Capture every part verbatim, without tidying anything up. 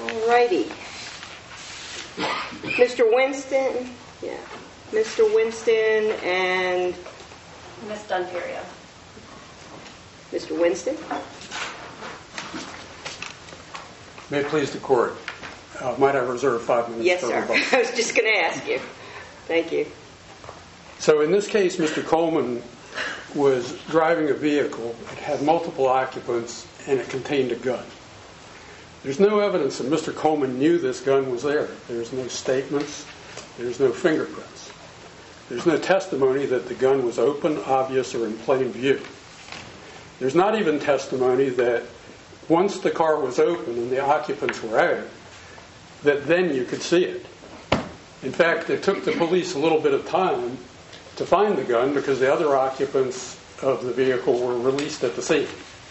All righty. Mister Winston, yeah, Mister Winston and Miss Dunperio. Mister Winston. May it please the court. Uh, might I reserve five minutes? Yes, for sir. rebuttal? I was just going to ask you. Thank you. So in this case, Mister Coleman was driving a vehicle. It had multiple occupants, and it contained a gun. There's no evidence that Mister Coleman knew this gun was there. There's no statements. There's no fingerprints. There's no testimony that the gun was open, obvious, or in plain view. There's not even testimony that once the car was open and the occupants were out, that then you could see it. In fact, it took the police a little bit of time to find the gun because the other occupants of the vehicle were released at the scene.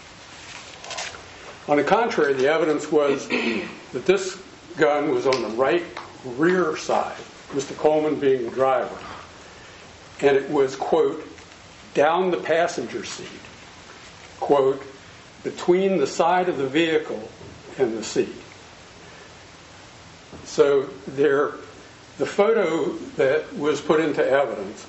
On the contrary, the evidence was that this gun was on the right rear side, Mister Coleman being the driver, and it was, quote, down the passenger seat, quote, between the side of the vehicle and the seat. So there, the photo that was put into evidence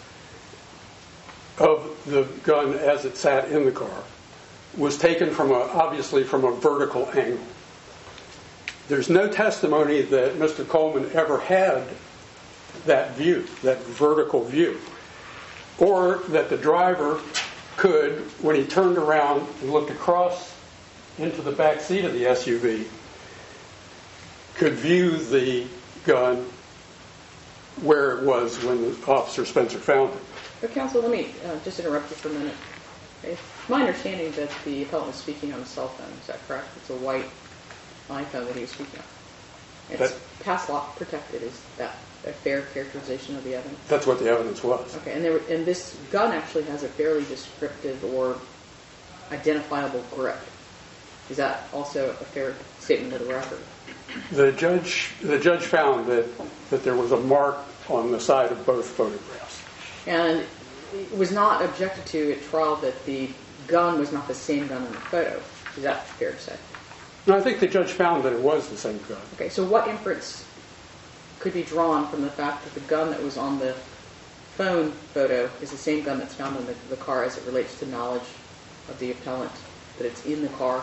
of the gun as it sat in the car was taken from a, obviously from a vertical angle. There's no testimony that Mister Coleman ever had that view, that vertical view, or that the driver could, when he turned around and looked across into the back seat of the S U V, could view the gun where it was when Officer Spencer found it. But counsel, let me uh, just interrupt you for a minute. Okay. My understanding that the appellant was speaking on a cell phone. Is that correct? It's a white iPhone that he was speaking on. It's that, pass lock protected. Is that a fair characterization of the evidence? That's what the evidence was. Okay, and, there were, and this gun actually has a fairly descriptive or identifiable grip. Is that also a fair statement of the record? The judge, the judge found that, that there was a mark on the side of both photographs. And it was not objected to at trial that the gun was not the same gun in the photo. Is that fair to say? No, I think the judge found that it was the same gun. Okay, so what inference could be drawn from the fact that the gun that was on the phone photo is the same gun that's found in the, the car as it relates to knowledge of the appellant, that it's in the car?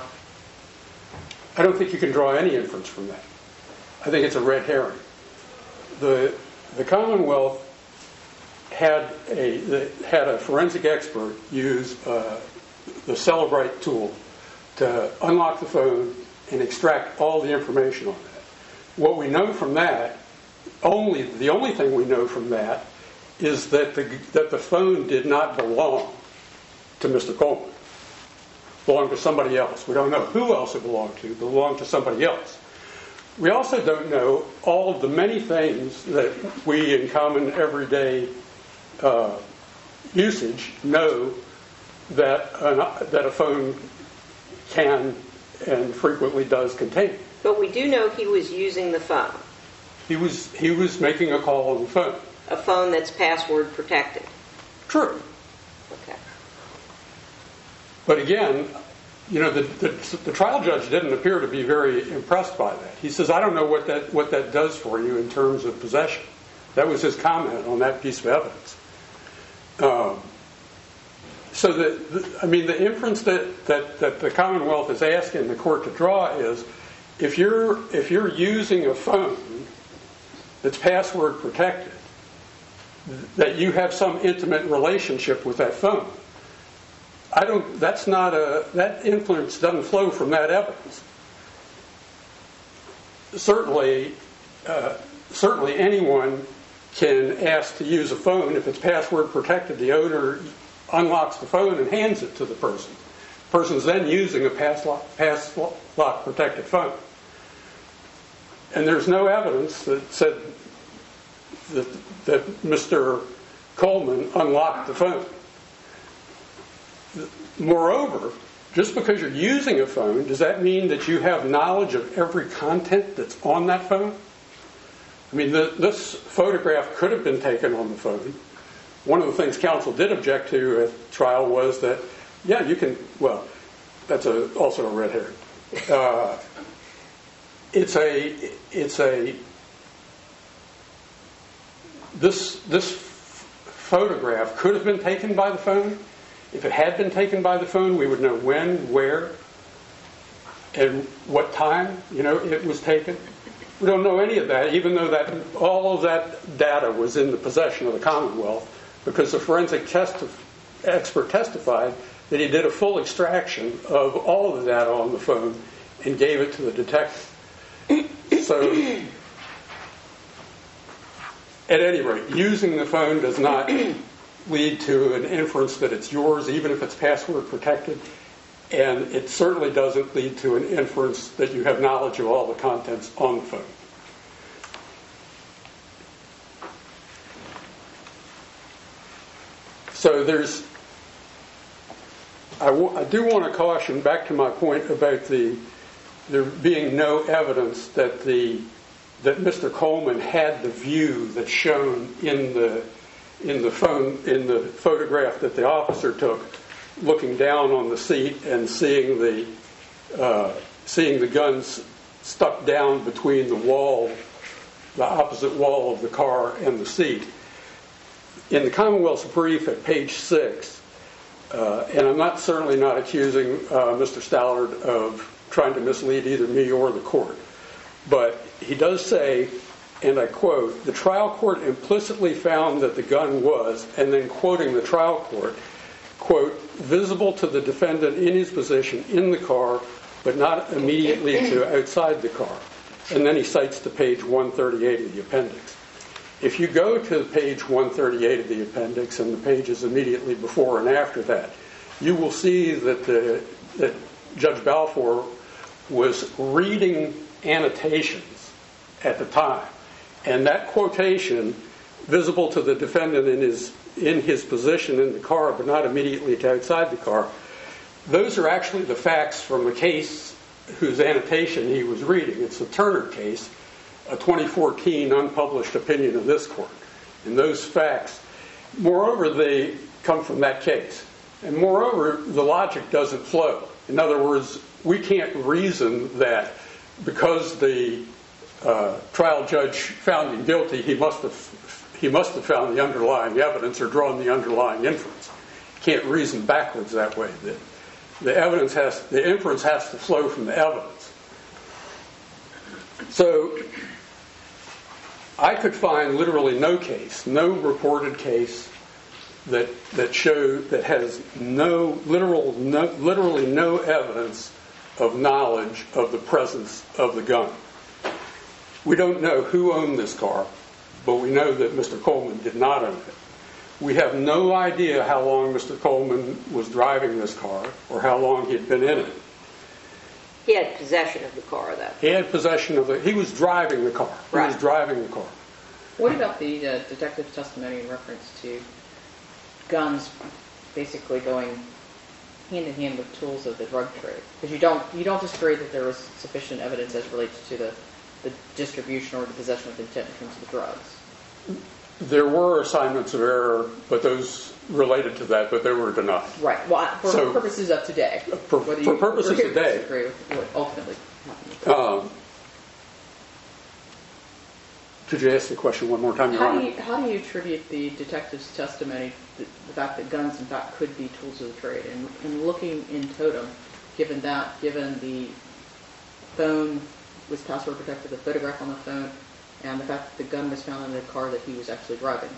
I don't think you can draw any inference from that. I think it's a red herring. The the Commonwealth had a the, had a forensic expert use uh, the Cellebrite tool to unlock the phone and extract all the information on that. What we know from that, only the only thing we know from that, is that the that the phone did not belong to Mister Coleman. Belonged to somebody else. We don't know who else it belonged to. It belonged to somebody else. We also don't know all of the many things that we in common everyday uh, usage know that an, that a phone can and frequently does contain. But we do know he was using the phone. He was he was making a call on the phone. A phone that's password protected. True. Okay. But again, you know, the, the, the trial judge didn't appear to be very impressed by that. He says, I don't know what that what that does for you in terms of possession. That was his comment on that piece of evidence. Um, so, the, the, I mean, the inference that, that, that the Commonwealth is asking the court to draw is, if you're if you're using a phone that's password protected, that you have some intimate relationship with that phone. I don't. That's not a. That influence doesn't flow from that evidence. Certainly, uh, certainly anyone can ask to use a phone if it's password protected. The owner unlocks the phone and hands it to the person. The person's then using a pass lock, pass lock protected phone. And there's no evidence that said that, that Mister Coleman unlocked the phone. Moreover, just because you're using a phone, does that mean that you have knowledge of every content that's on that phone? I mean, the, this photograph could have been taken on the phone. One of the things counsel did object to at trial was that, yeah, you can, well, that's a, also a red herring. Uh, it's a, it's a, this, this photograph could have been taken by the phone. If it had been taken by the phone, we would know when, where, and what time, you know, it was taken. We don't know any of that, even though that all of that data was in the possession of the Commonwealth, because the forensic testi- expert testified that he did a full extraction of all of the data on the phone and gave it to the detective. So, at any rate, using the phone does not lead to an inference that it's yours, even if it's password protected. And it certainly doesn't lead to an inference that you have knowledge of all the contents on the phone. So there's, I, w- I do want to caution, back to my point about the there being no evidence that the that Mister Coleman had the view that's shown in the in the phone in the photograph that the officer took, looking down on the seat and seeing the uh, seeing the guns stuck down between the wall, the opposite wall of the car and the seat. In the Commonwealth's brief at page six, uh, and I'm not certainly not accusing uh, Mister Stallard of trying to mislead either me or the court, but he does say, and I quote, "The trial court implicitly found that the gun was," and then quoting the trial court, quote, "visible to the defendant in his position in the car, but not immediately to outside the car." And then he cites to page one thirty-eight of the appendix. If you go to page one thirty-eight of the appendix and the pages immediately before and after that, you will see that, the, that Judge Balfour was reading annotations at the time. And that quotation, "visible to the defendant in his in his position in the car, but not immediately to outside the car," those are actually the facts from the case whose annotation he was reading. It's the Turner case, a twenty fourteen unpublished opinion of this court. And those facts, moreover, they come from that case. And moreover, the logic doesn't flow. In other words, we can't reason that because the uh, trial judge found him guilty, he must have he must have found the underlying evidence or drawn the underlying inference. Can't reason backwards that way. The, the evidence has the inference has to flow from the evidence. So I could find literally no case, no reported case that that showed that has no literal no, literally no evidence of knowledge of the presence of the gun. We don't know who owned this car, but we know that Mister Coleman did not own it. We have no idea how long Mister Coleman was driving this car or how long he'd been in it. He had possession of the car, though. He had possession of it. He was driving the car. He Right. was driving the car. What about the uh, detective's testimony in reference to guns basically going hand in hand with tools of the drug trade? Because you don't you don't disagree that there was sufficient evidence as relates to the, the distribution or the possession with intent in terms of the drugs. There were assignments of error, but those related to that, but they were denied. Right. Well, I- for So- purposes of today. For- whether for you purposes agree or of today. disagree with what ultimately happened. Um, could you ask the question one more time, Your How Honor? do you how do you attribute the detective's testimony, the, the fact that guns in fact could be tools of the trade, and, and looking in totem, given that, given the phone was password protected, the photograph on the phone, and the fact that the gun was found in the car that he was actually driving?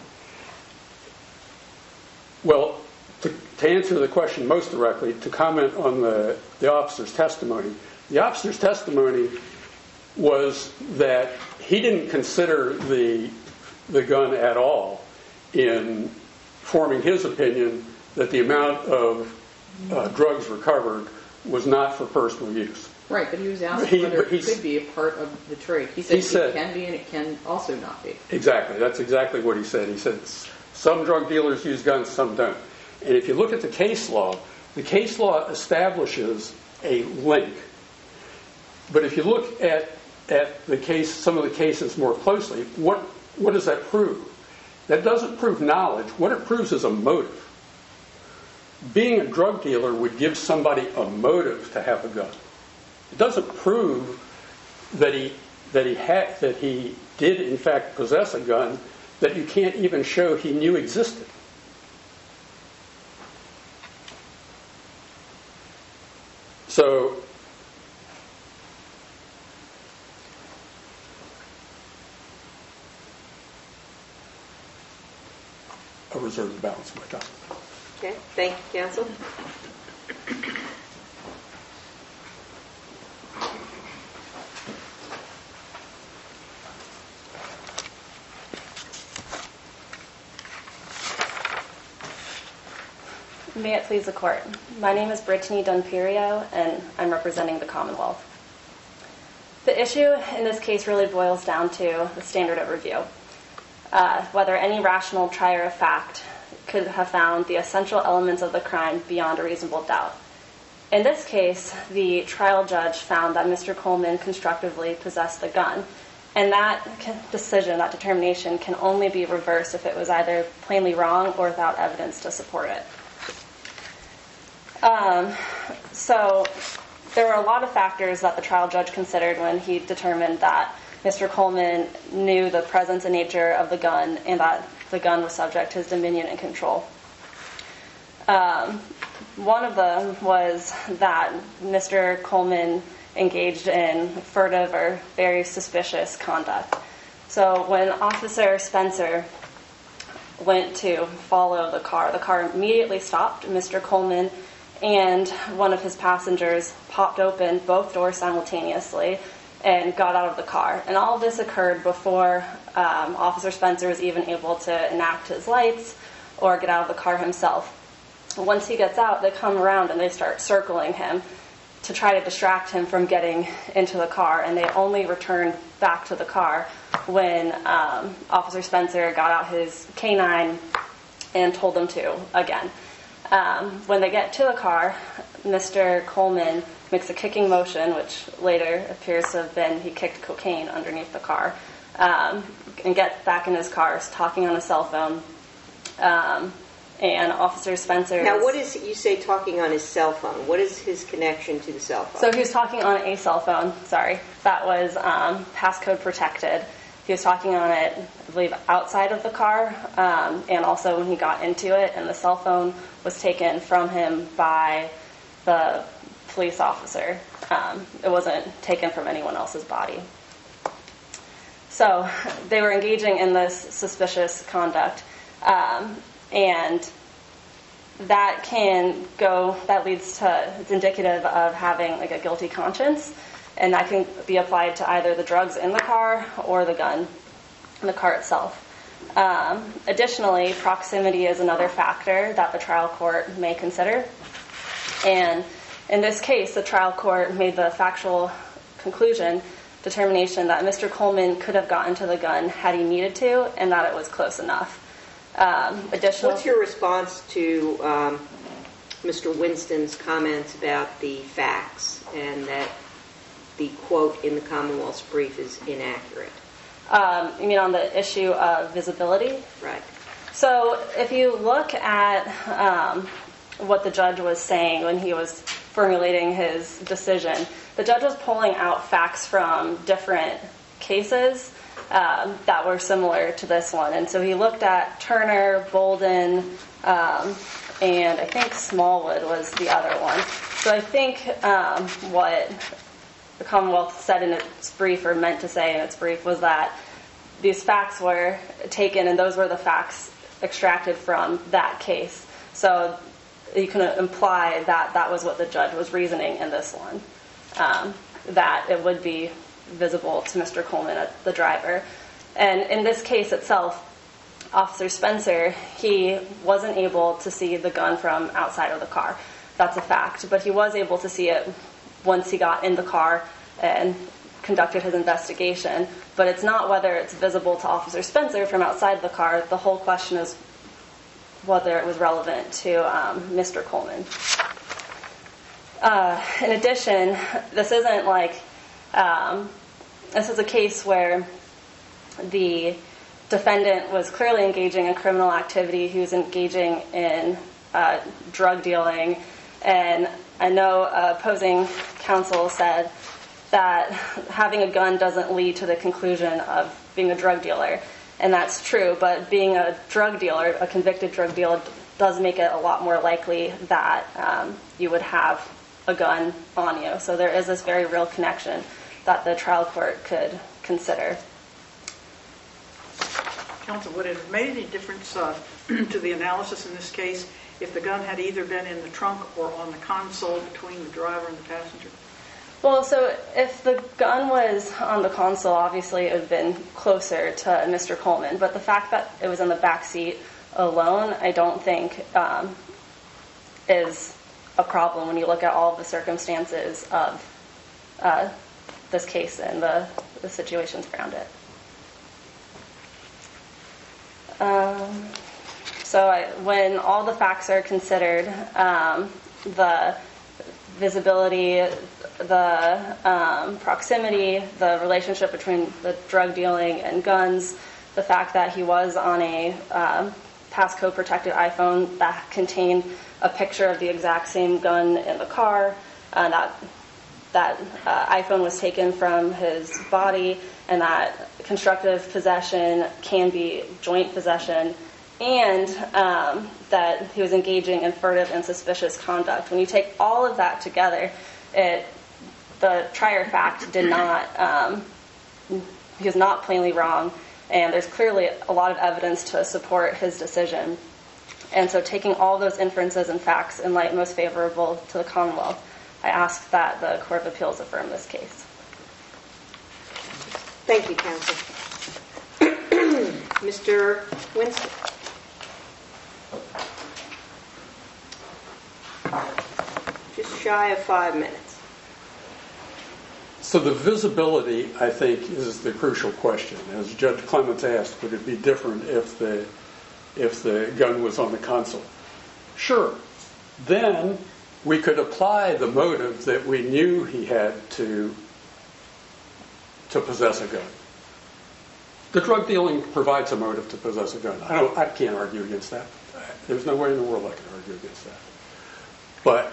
Well, to, to answer the question most directly, to comment on the, the officer's testimony, the officer's testimony was that he didn't consider the the gun at all in forming his opinion that the amount of uh, drugs recovered was not for personal use. Right, but he was asked He- whether but it he's- could be a part of the trade. He said, He said- it can be and it can also not be. Exactly. That's exactly what he said. He said some drug dealers use guns, some don't. And if you look at the case law, the case law establishes a link. But if you look at at the case, some of the cases more closely, what what does that prove? That doesn't prove knowledge. What it proves is a motive. Being a drug dealer would give somebody a motive to have a gun. It doesn't prove that he that he had that he did in fact possess a gun that you can't even show he knew existed. So I reserve the balance of my time. Okay, thank you, counsel. May it please the court. My name is Brittany Dunperio, and I'm representing the Commonwealth. The issue in this case really boils down to the standard of review. Uh, whether any rational trier of fact could have found the essential elements of the crime beyond a reasonable doubt. In this case, the trial judge found that Mister Coleman constructively possessed the gun, and that decision, that determination, can only be reversed if it was either plainly wrong or without evidence to support it. Um, so there were a lot of factors that the trial judge considered when he determined that Mister Coleman knew the presence and nature of the gun and that the gun was subject to his dominion and control. Um, one of them was that Mister Coleman engaged in furtive or very suspicious conduct. So when Officer Spencer went to follow the car, the car immediately stopped. Mister Coleman and one of his passengers popped open both doors simultaneously and got out of the car. And all of this occurred before um, Officer Spencer was even able to enact his lights or get out of the car himself. Once he gets out, they come around and they start circling him to try to distract him from getting into the car, and they only returned back to the car when um, Officer Spencer got out his canine and told them to again. Um, when they get to the car, Mister Coleman makes a kicking motion, which later appears to have been he kicked cocaine underneath the car, um, and gets back in his car, talking on a cell phone. Um, and Officer Spencer... Now, what is, you say talking on his cell phone. What is his connection to the cell phone? So he was talking on a cell phone, sorry, that was um, passcode protected. He was talking on it, I believe, outside of the car, um, and also when he got into it, and the cell phone was taken from him by the police officer. Um, it wasn't taken from anyone else's body. So they were engaging in this suspicious conduct, um, and that can go, that leads to, it's indicative of having like a guilty conscience, and that can be applied to either the drugs in the car or the gun in the car itself. Um, additionally, proximity is another factor that the trial court may consider. And in this case, the trial court made the factual conclusion, determination that Mister Coleman could have gotten to the gun had he needed to, and that it was close enough. Um, additional. What's your response to um, Mister Winston's comments about the facts and that the quote in the Commonwealth's brief is inaccurate? Um, you mean on the issue of visibility? Right. So if you look at um, what the judge was saying when he was formulating his decision, the judge was pulling out facts from different cases um, that were similar to this one. And so he looked at Turner, Bolden, um, and I think Smallwood was the other one. So I think um, what the Commonwealth said in its brief, or meant to say in its brief, was that these facts were taken, and those were the facts extracted from that case. So you can imply that that was what the judge was reasoning in this one, um, that it would be visible to Mister Coleman, the driver. And in this case itself, Officer Spencer, he wasn't able to see the gun from outside of the car. That's a fact. But he was able to see it once he got in the car and conducted his investigation. But it's not whether it's visible to Officer Spencer from outside the car. The whole question is whether it was relevant to um, Mister Coleman. Uh, in addition, this isn't like, um, this is a case where the defendant was clearly engaging in criminal activity. He was engaging in uh, drug dealing. And I know uh, opposing counsel said that having a gun doesn't lead to the conclusion of being a drug dealer. And that's true, but being a drug dealer, a convicted drug dealer, does make it a lot more likely that um, you would have a gun on you. So there is this very real connection that the trial court could consider. Counsel, would it have made any difference uh, to the analysis in this case if the gun had either been in the trunk or on the console between the driver and the passenger? Well, so if the gun was on the console, obviously it would have been closer to Mister Coleman. But the fact that it was in the back seat alone, I don't think um, is a problem when you look at all of the circumstances of uh, this case and the, the situations around it. Um, so I, when all the facts are considered, um, the visibility, the um, proximity, the relationship between the drug dealing and guns, the fact that he was on a um, passcode protected iPhone that contained a picture of the exact same gun in the car, uh, that that uh, iPhone was taken from his body, and that constructive possession can be joint possession, and um, that he was engaging in furtive and suspicious conduct. When you take all of that together, it, the trier fact did not, um, he was not plainly wrong, and there's clearly a lot of evidence to support his decision. And so taking all those inferences and facts in light most favorable to the Commonwealth, I ask that the Court of Appeals affirm this case. Thank you, counsel. Mister Winston. Just shy of five minutes. So the visibility, I think, is the crucial question. As Judge Clements asked, would it be different if the if the gun was on the console? Sure. Then we could apply the motive that we knew he had to to possess a gun. The drug dealing provides a motive to possess a gun. I don't. I can't argue against that. There's no way in the world I can argue against that. But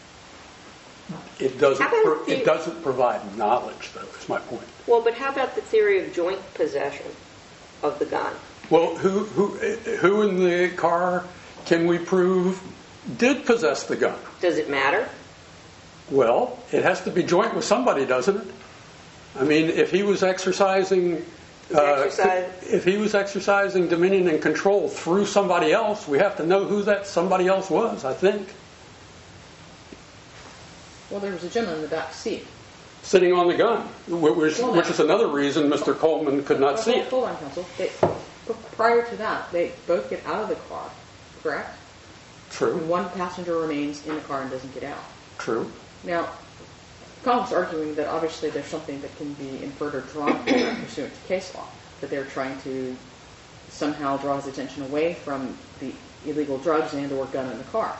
it doesn't. Pro- it doesn't provide knowledge, though. Is my point. Well, but how about the theory of joint possession of the gun? Well, who who who in the car can we prove did possess the gun? Does it matter? Well, it has to be joint with somebody, doesn't it? I mean, if he was exercising, uh, exercise- if he was exercising dominion and control through somebody else, we have to know who that somebody else was, I think. Well, there was a gentleman in the back seat. Sitting on the gun, which, Well, which is another reason Mister Coleman could not Well, see hold, it. hold on, counsel. They, prior to that, they both get out of the car, correct? And True, one passenger remains in the car and doesn't get out. true. Now, Colin's arguing that obviously there's something that can be inferred or drawn from that pursuant to case law, that they're trying to somehow draw his attention away from the illegal drugs and or gun in the car.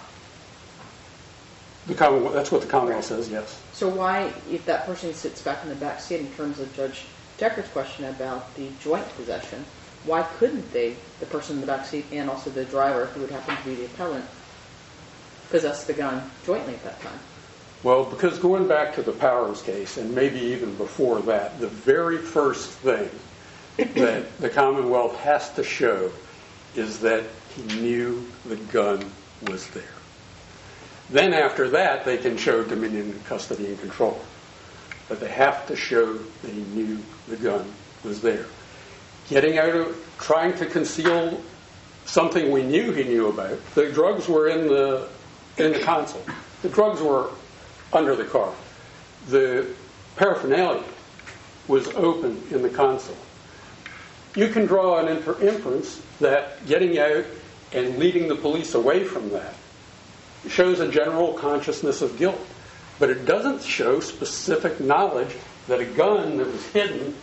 The Commonwealth, that's what the Commonwealth says, yes. So why, if that person sits back in the back seat in terms of Judge Decker's question about the joint possession, why couldn't they, the person in the back seat and also the driver, who would happen to be the appellant, possess the gun jointly at that time? Well, because going back to the Powers case, and maybe even before that, the very first thing that the Commonwealth has to show is that he knew the gun was there. Then after that, they can show dominion, custody, and control. But they have to show that he knew the gun was there. Getting out of, trying to conceal something we knew he knew about. The drugs were in the in the console. The drugs were under the car. The paraphernalia was open in the console. You can draw an infer- inference that getting out and leading the police away from that shows a general consciousness of guilt. But it doesn't show specific knowledge that a gun that was hidden,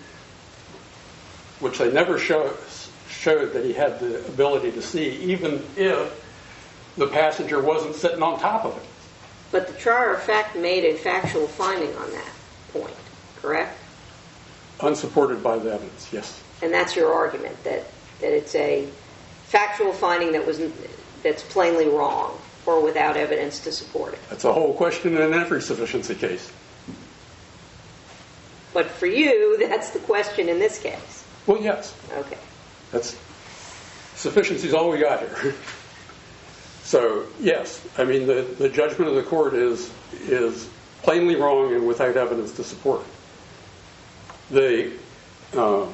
which they never show, showed that he had the ability to see, even if the passenger wasn't sitting on top of it. But the trier of fact made a factual finding on that point, correct? Unsupported by the evidence, yes. And that's your argument, that, that it's a factual finding that was that's plainly wrong or without evidence to support it. That's a whole question in every sufficiency case. But for you, that's the question in this case. Well, yes. Okay. That's sufficiency is all we got here. So yes, I mean the, the judgment of the court is is plainly wrong and without evidence to support it. The um,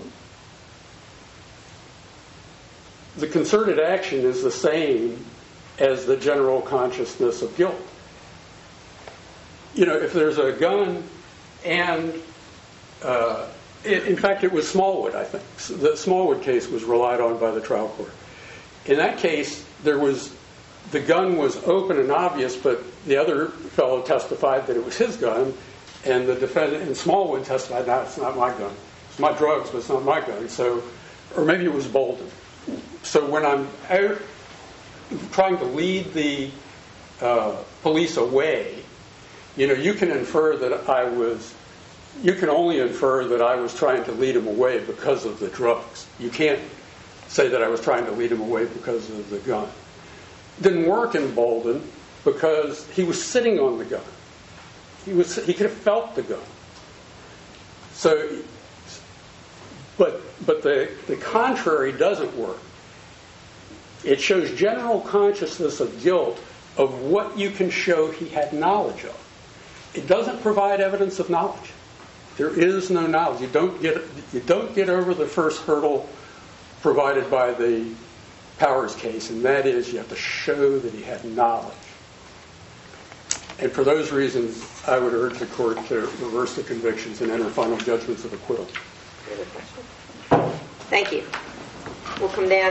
the concerted action is the same as the general consciousness of guilt. You know, if there's a gun and uh, it, in fact, it was Smallwood, I think. The Smallwood case was relied on by the trial court. In that case, there was the gun was open and obvious, but the other fellow testified that it was his gun, and the defendant in Smallwood testified, "No, it's not my gun. It's my drugs, but it's not my gun." So, or maybe it was Bolden. So when I'm out trying to lead the uh, police away, you know, you can infer that I was. You can only infer that I was trying to lead him away because of the drugs. You can't say that I was trying to lead him away because of the gun. Didn't work in Bolden because he was sitting on the gun. He was he could have felt the gun. So, but but the the contrary doesn't work. It shows general consciousness of guilt of what you can show he had knowledge of. It doesn't provide evidence of knowledge. There is no knowledge. You don't get you don't get over the first hurdle provided by the Powers case, and that is you have to show that he had knowledge. And for those reasons, I would urge the court to reverse the convictions and enter final judgments of acquittal. Any other questions? Thank you. We'll come down.